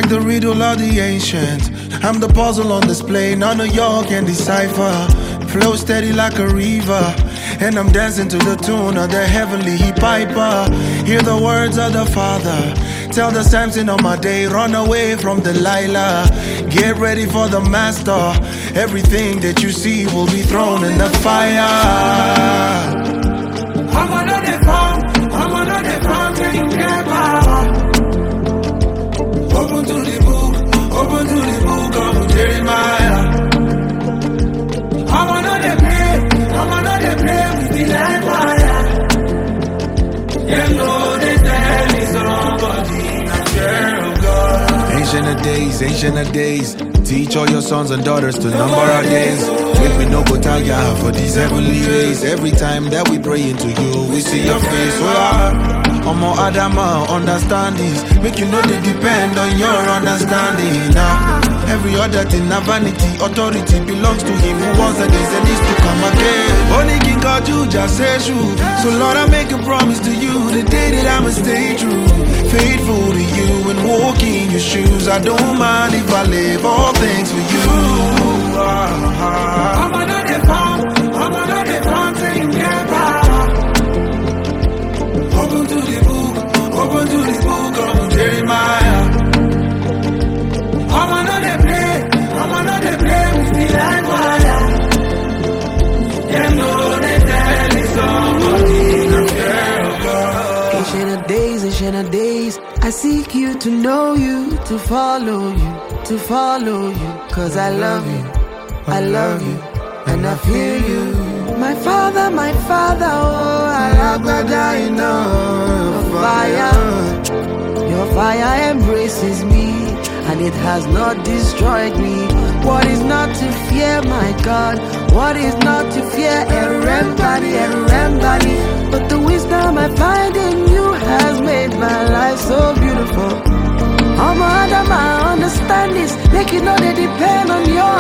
like the riddle of the ancients. I'm the puzzle on display, none of y'all can decipher. Flow steady like a river, and I'm dancing to the tune of the heavenly piper. Hear the words of the Father. Tell the Samson on my day, run away from Delilah. Get ready for the master. Everything that you see will be thrown in the fire. I'm another farm, till you get power. Open to the book of Jeremiah. I'm another play with the light wire. You know they tell me somebody not scared of God. Ancient of days, teach all your sons and daughters to number our days. Make we no go tire for these heavenly rays. Every time that we pray into you, we see your face. Omo Adama, understand this. Make you know they depend on your understanding. Now, every other thing, a vanity, authority belongs to him who was and is and is to come again. Only King God, you just say true. So Lord, I make a promise to you, the day that I'ma stay true, faithful to you and walk in your shoes. I don't mind if I live all things for you. I'm another farm, till you get power. Open to the book of Jeremiah. I'm another play with the light wire. You know they tell me somebody not scared of God. Ancient of days, I seek you to know you, to follow you, cause I love you, and I feel you. My father, oh, I love that I know. Your fire embraces me, and it has not destroyed me. What is not to fear, my God? What is not to fear? Everybody. But the wisdom I find in you has made my life so beautiful. Oh, Adam, I understand this. Make you know they depend on your